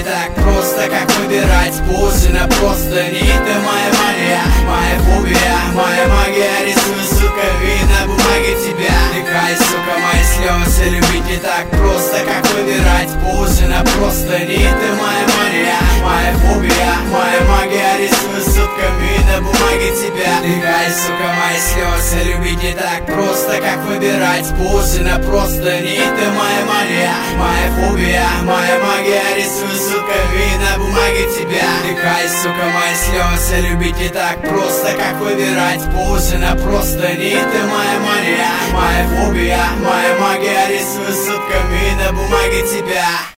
не так просто, как выбирать позы на простыни. Ты моя мания, моя фобия, моя магия. Рисую сутками на бумаге тебя. Дыхай, сука, мои слезы. Любить не так просто, как выбирать позы на простыни. Ты моя мания, моя фобия, моя магия. Рисую сутками на бумаге тебя. Дыхай, сука, мои слезы. Любить не так просто, как выбирать позы на простыни. Ты моя мания, моя фобия, моя магия. Рисую сутками на бумаге тебя. Дыхай, сука, мои слезы. Любить не так просто, как выбирать позы на простыни. Ты моя мания, моя фобия, моя магия. Рисую сутками на бумаге тебя.